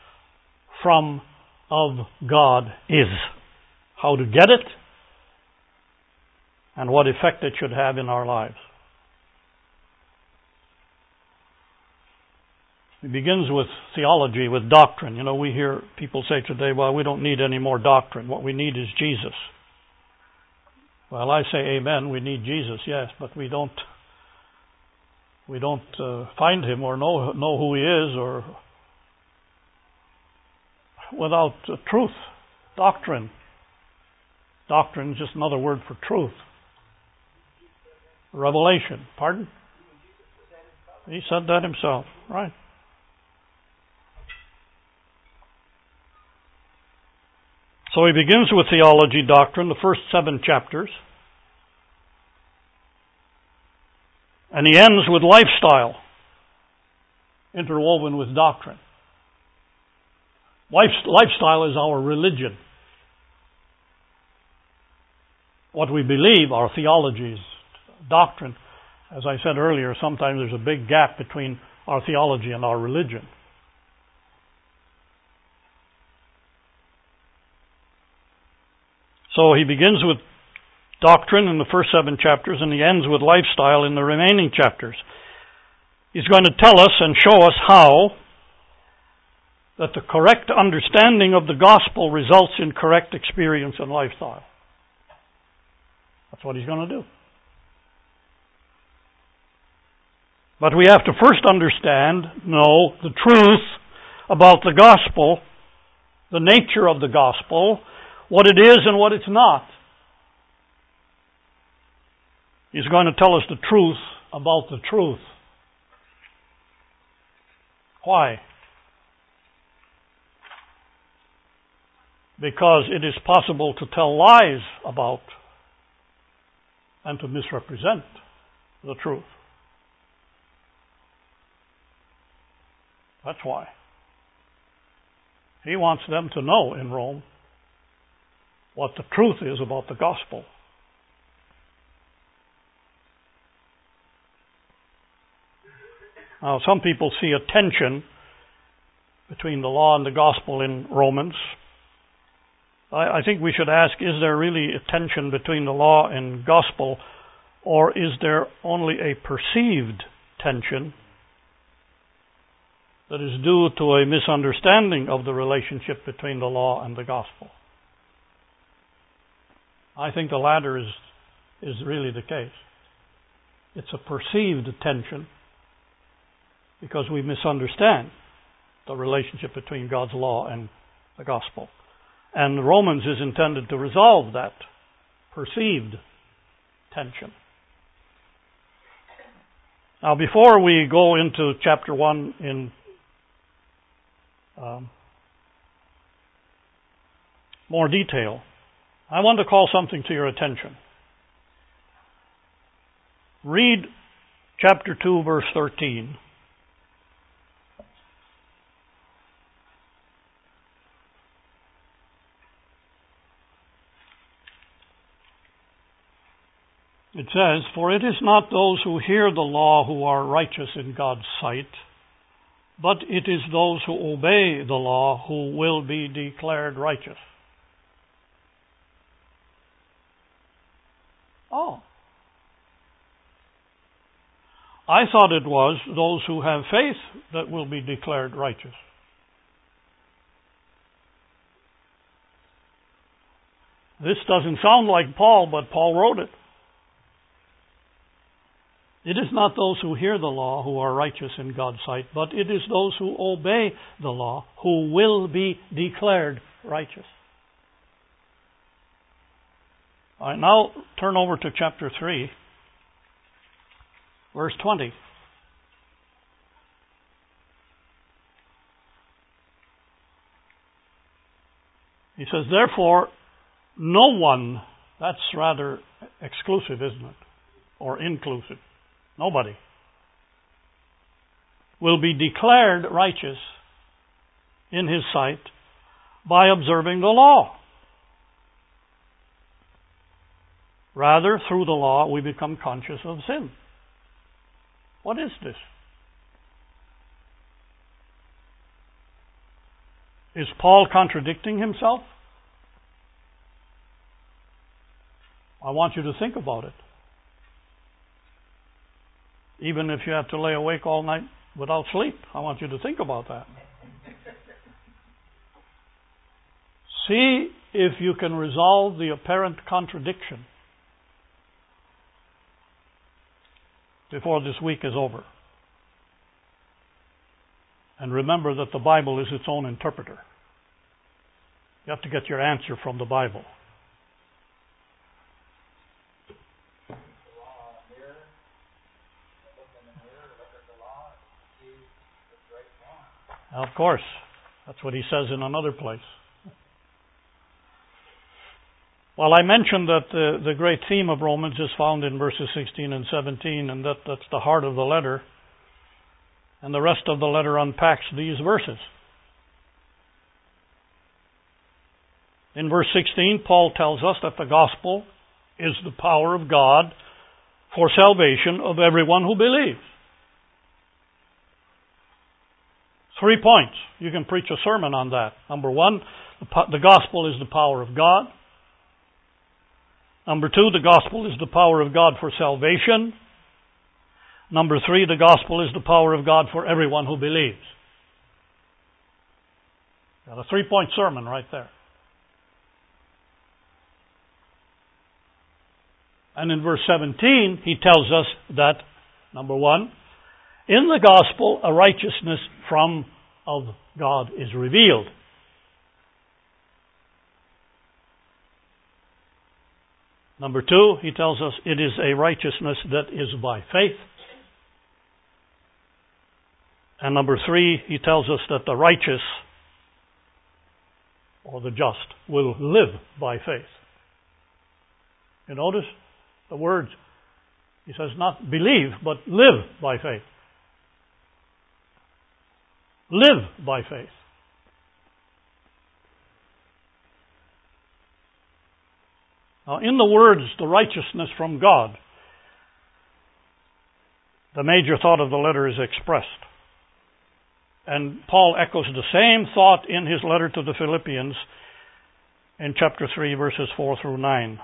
of God is, how to get it, and what effect it should have in our lives. He begins with theology, with doctrine. You know, we hear people say today, well, we don't need any more doctrine. What we need is Jesus. Well, I say amen, we need Jesus, yes, but we don't find him or know who he is or without truth, doctrine. Doctrine is just another word for truth. Revelation, pardon? He said that himself, right. So he begins with theology, doctrine, the first 7 chapters. And he ends with lifestyle, interwoven with doctrine. Lifestyle is our religion. What we believe, our theologies, doctrine. As I said earlier, sometimes there's a big gap between our theology and our religion. So he begins with doctrine in the first 7 chapters, and he ends with lifestyle in the remaining chapters. He's going to tell us and show us how that the correct understanding of the gospel results in correct experience and lifestyle. That's what he's going to do. But we have to first know the truth about the gospel, the nature of the gospel, what it is and what it's not. He's going to tell us the truth about the truth. Why? Because it is possible to tell lies about and to misrepresent the truth. That's why. He wants them to know in Rome what the truth is about the gospel. Now, some people see a tension between the law and the gospel in Romans. I think we should ask, is there really a tension between the law and gospel, or is there only a perceived tension that is due to a misunderstanding of the relationship between the law and the gospel? I think the latter is really the case. It's a perceived tension because we misunderstand the relationship between God's law and the gospel. And Romans is intended to resolve that perceived tension. Now, before we go into chapter 1 in more detail, I want to call something to your attention. Read chapter 2, verse 13. It says, "For it is not those who hear the law who are righteous in God's sight, but it is those who obey the law who will be declared righteous." Oh. I thought it was those who have faith that will be declared righteous. This doesn't sound like Paul, but Paul wrote it. It is not those who hear the law who are righteous in God's sight, but it is those who obey the law who will be declared righteous. All right, now turn over to chapter 3, verse 20. He says, "Therefore, no one," that's rather exclusive, isn't it? Or inclusive. Nobody will be declared righteous in his sight by observing the law. Rather, through the law, we become conscious of sin. What is this? Is Paul contradicting himself? I want you to think about it. Even if you have to lay awake all night without sleep, I want you to think about that. See if you can resolve the apparent contradiction before this week is over. And remember that the Bible is its own interpreter. You have to get your answer from the Bible. Of course. That's what he says in another place. Well, I mentioned that the great theme of Romans is found in verses 16 and 17, and that's the heart of the letter. And the rest of the letter unpacks these verses. In verse 16, Paul tells us that the gospel is the power of God for salvation of everyone who believes. 3 points. You can preach a sermon on that. Number 1, the gospel is the power of God. Number 2, the gospel is the power of God for salvation. Number 3, the gospel is the power of God for everyone who believes. Got a 3-point sermon right there. And in verse 17, he tells us that, number 1, in the gospel, a righteousness of God is revealed. Number 2, he tells us it is a righteousness that is by faith. And number 3, he tells us that the righteous, or the just, will live by faith. You notice the words? He says not believe, but live by faith. Live by faith. Now, in the words, the righteousness from God, the major thought of the letter is expressed. And Paul echoes the same thought in his letter to the Philippians in chapter 3, verses 4 through 9.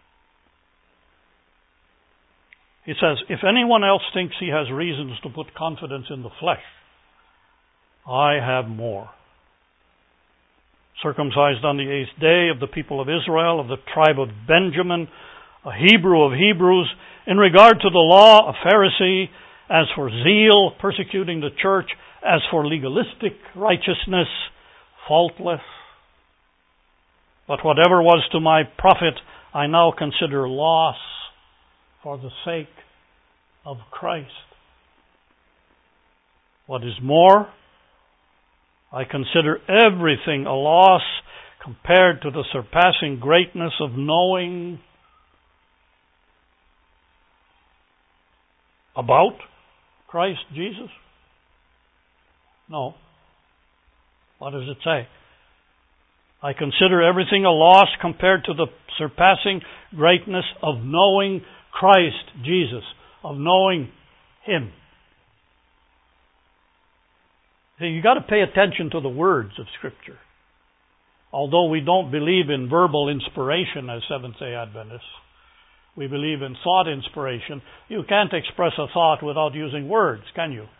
He says, "If anyone else thinks he has reasons to put confidence in the flesh, I have more. Circumcised on the 8th day, of the people of Israel, of the tribe of Benjamin, a Hebrew of Hebrews, in regard to the law, a Pharisee, as for zeal, persecuting the church, as for legalistic righteousness, faultless. But whatever was to my profit, I now consider loss for the sake of Christ. What is more, I consider everything a loss compared to the surpassing greatness of knowing about Christ Jesus? No. What does it say? I consider everything a loss compared to the surpassing greatness of knowing Christ Jesus, of knowing Him. See, you got to pay attention to the words of Scripture. Although we don't believe in verbal inspiration as Seventh-day Adventists, we believe in thought inspiration. You can't express a thought without using words, can you?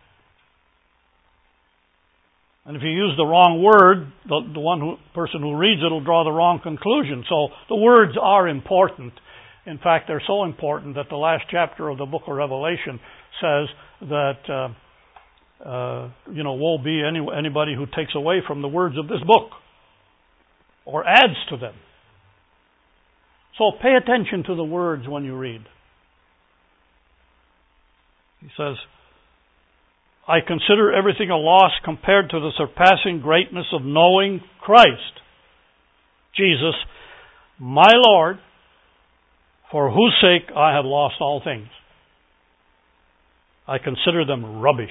And if you use the wrong word, the person who reads it will draw the wrong conclusion. So the words are important. In fact, they're so important that the last chapter of the book of Revelation says that woe be anybody who takes away from the words of this book or adds to them. So pay attention to the words when you read. He says, I consider everything a loss compared to the surpassing greatness of knowing Christ, Jesus, my Lord, for whose sake I have lost all things. I consider them rubbish,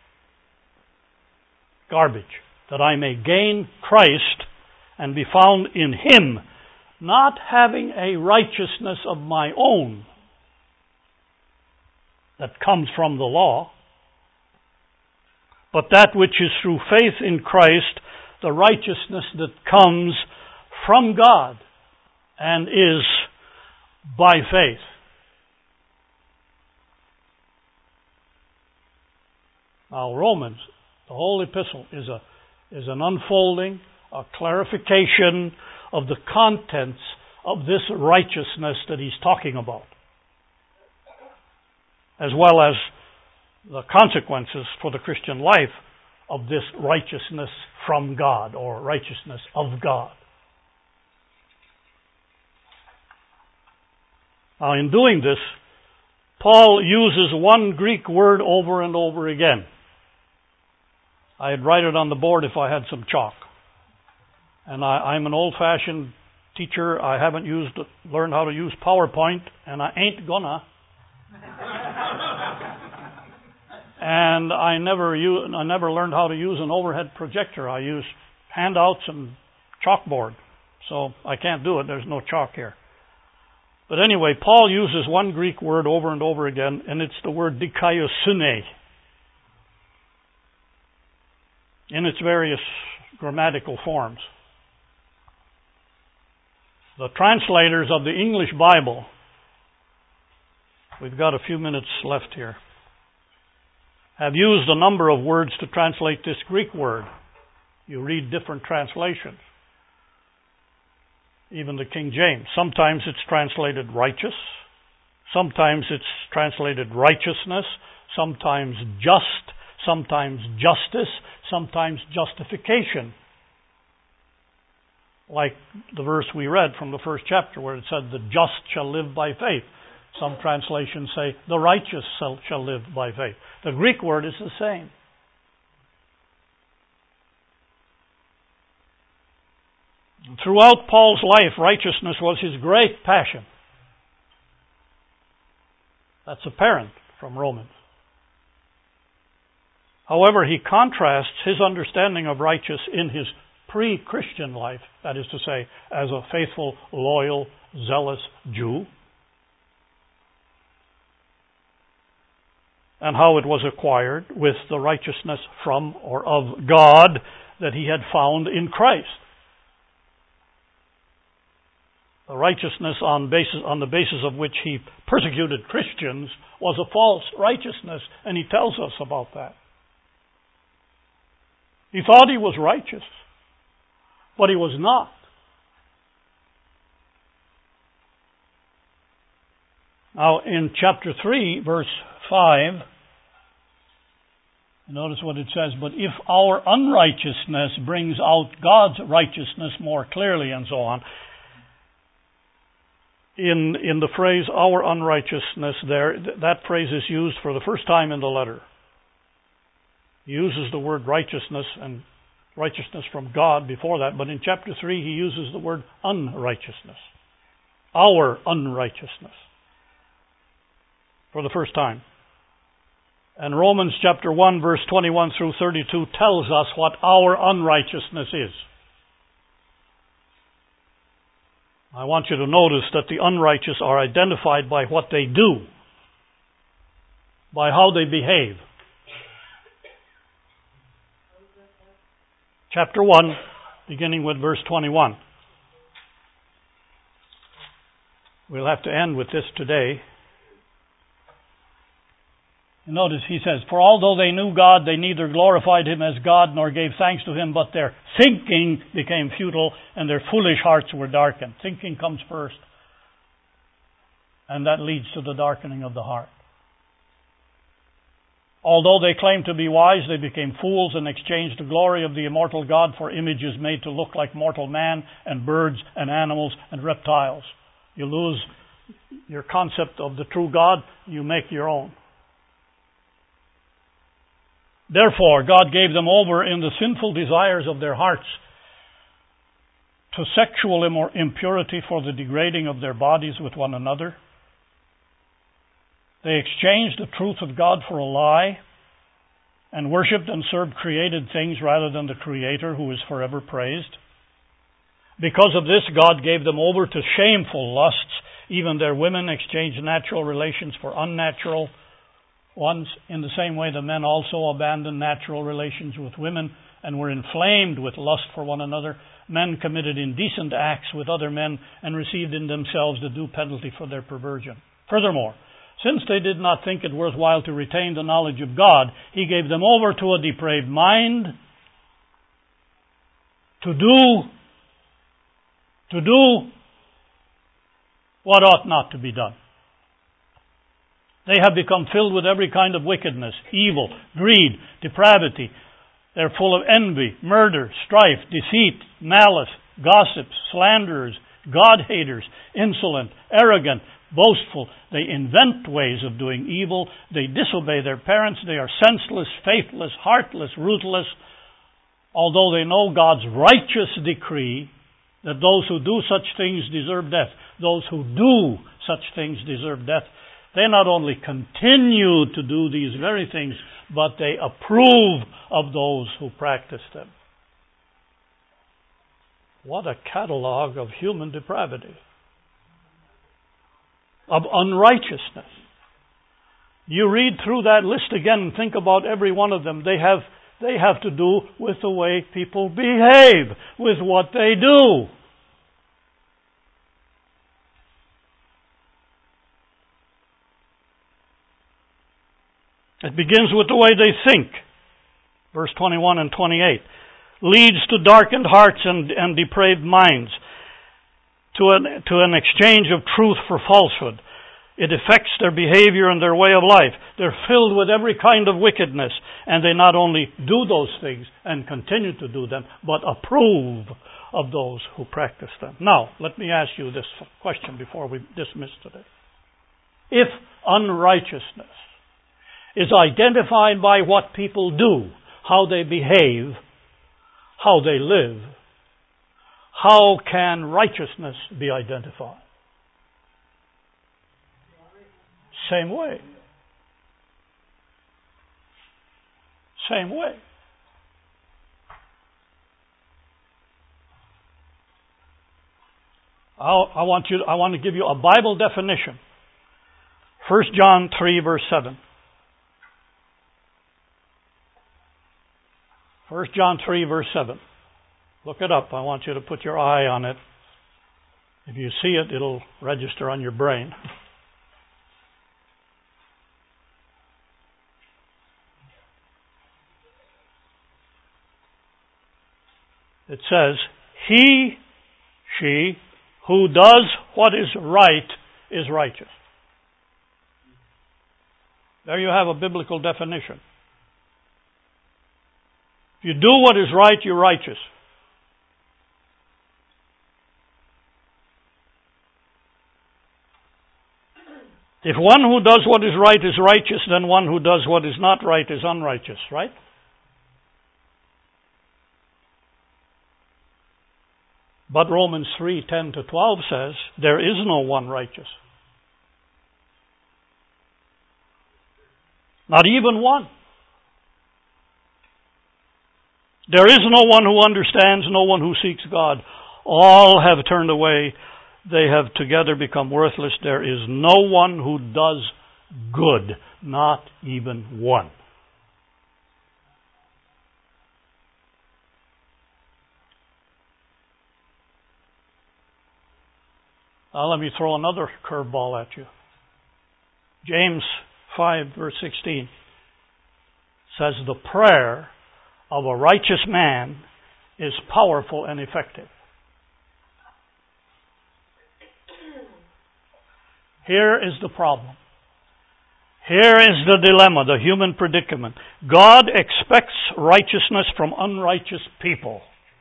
garbage, that I may gain Christ and be found in Him, not having a righteousness of my own that comes from the law, but that which is through faith in Christ, the righteousness that comes from God and is by faith. Now, Romans, the whole epistle, is an unfolding, a clarification of the contents of this righteousness that he's talking about, as well as the consequences for the Christian life of this righteousness from God, or righteousness of God. Now, in doing this, Paul uses one Greek word over and over again. I'd write it on the board if I had some chalk. And I'm an old-fashioned teacher. I haven't learned how to use PowerPoint, and I ain't gonna. And I never learned how to use an overhead projector. I use handouts and chalkboard. So I can't do it. There's no chalk here. But anyway, Paul uses one Greek word over and over again, and it's the word dikaiosune in its various grammatical forms. The translators of the English Bible, we've got a few minutes left here, have used a number of words to translate this Greek word. You read different translations. Even the King James. Sometimes it's translated righteous. Sometimes it's translated righteousness. Sometimes just. Sometimes justice. Sometimes justification. Like the verse we read from the first chapter where it said, the just shall live by faith. Some translations say, the righteous shall live by faith. The Greek word is the same. Throughout Paul's life, righteousness was his great passion. That's apparent from Romans. However, he contrasts his understanding of righteous in his pre-Christian life, that is to say, as a faithful, loyal, zealous Jew, and how it was acquired with the righteousness from or of God that he had found in Christ. The righteousness on the basis of which he persecuted Christians was a false righteousness, and he tells us about that. He thought he was righteous, but he was not. Now, in chapter 3, verse 5, notice what it says, but if our unrighteousness brings out God's righteousness more clearly, and so on. In the phrase, our unrighteousness there, that phrase is used for the first time in the letter. He uses the word righteousness and righteousness from God before that, but in chapter 3 he uses the word unrighteousness. Our unrighteousness. For the first time. And Romans chapter 1 verse 21 through 32 tells us what our unrighteousness is. I want you to notice that the unrighteous are identified by what they do, by how they behave. Chapter 1, beginning with verse 21. We'll have to end with this today. Notice he says, for although they knew God, they neither glorified Him as God nor gave thanks to Him, but their thinking became futile and their foolish hearts were darkened. Thinking comes first. And that leads to the darkening of the heart. Although they claimed to be wise, they became fools and exchanged the glory of the immortal God for images made to look like mortal man and birds and animals and reptiles. You lose your concept of the true God, you make your own. Therefore, God gave them over in the sinful desires of their hearts to sexual impurity for the degrading of their bodies with one another. They exchanged the truth of God for a lie and worshipped and served created things rather than the Creator who is forever praised. Because of this, God gave them over to shameful lusts. Even their women exchanged natural relations for unnatural ones. In the same way, the men also abandoned natural relations with women and were inflamed with lust for one another. Men committed indecent acts with other men and received in themselves the due penalty for their perversion. Furthermore, since they did not think it worthwhile to retain the knowledge of God, He gave them over to a depraved mind to do what ought not to be done. They have become filled with every kind of wickedness, evil, greed, depravity. They're full of envy, murder, strife, deceit, malice, gossips, slanderers, God-haters, insolent, arrogant, boastful. They invent ways of doing evil. They disobey their parents. They are senseless, faithless, heartless, ruthless. Although they know God's righteous decree that those who do such things deserve death, those who do such things deserve death, they not only continue to do these very things, but they approve of those who practice them. What a catalog of human depravity, of unrighteousness. You read through that list again and think about every one of them. They have to do with the way people behave, with what they do. It begins with the way they think. Verse 21 and 28. Leads to darkened hearts and depraved minds, to an exchange of truth for falsehood. It affects their behavior and their way of life. They're filled with every kind of wickedness, and they not only do those things and continue to do them, but approve of those who practice them. Now, let me ask you this question before we dismiss today. If unrighteousness is identified by what people do, how they behave, how they live, how can righteousness be identified? Same way. Same way. I want to give you a Bible definition. 1 John 3 verse 7. 1 John 3 verse 7. Look it up. I want you to put your eye on it. If you see it, it'll register on your brain. It says, she, who does what is right is righteous. There you have a biblical definition. If you do what is right, you're righteous. If one who does what is right is righteous, then one who does what is not right is unrighteous, right? But Romans 3:10-12 says, there is no one righteous. Not even one. There is no one who understands, no one who seeks God. All have turned away. They have together become worthless. There is no one who does good, not even one. Now let me throw another curveball at you. James 5 verse 16 says the prayer of a righteous man is powerful and effective. Here is the problem. Here is the dilemma, the human predicament. God expects righteousness from unrighteous people.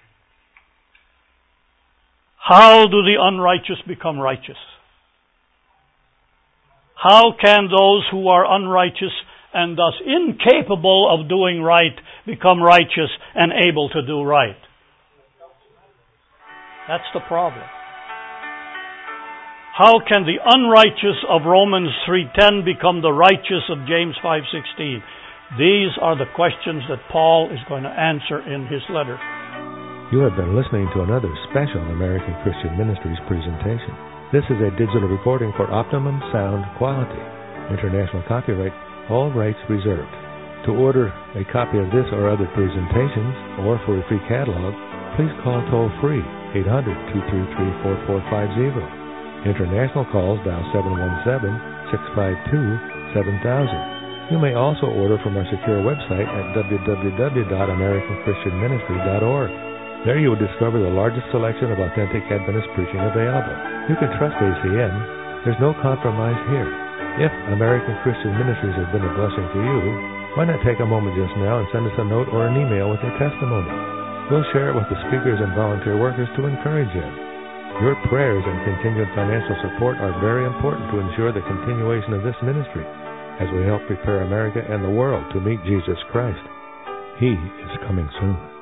How do the unrighteous become righteous? How can those who are unrighteous and thus incapable of doing right become righteous and able to do right? That's the problem. How can the unrighteous of Romans 3:10 become the righteous of James 5:16? These are the questions that Paul is going to answer in his letter. You have been listening to another special American Christian Ministries presentation. This is a digital recording for optimum sound quality. International copyright, all rights reserved. To order a copy of this or other presentations, or for a free catalog, please call toll-free 800-233-4450. International calls dial 717-652-7000. You may also order from our secure website at www.americanchristianministry.org. There you will discover the largest selection of authentic Adventist preaching available. You can trust ACN. There's no compromise here. If American Christian Ministries has been a blessing to you, why not take a moment just now and send us a note or an email with your testimony? We'll share it with the speakers and volunteer workers to encourage you. Your prayers and continued financial support are very important to ensure the continuation of this ministry as we help prepare America and the world to meet Jesus Christ. He is coming soon.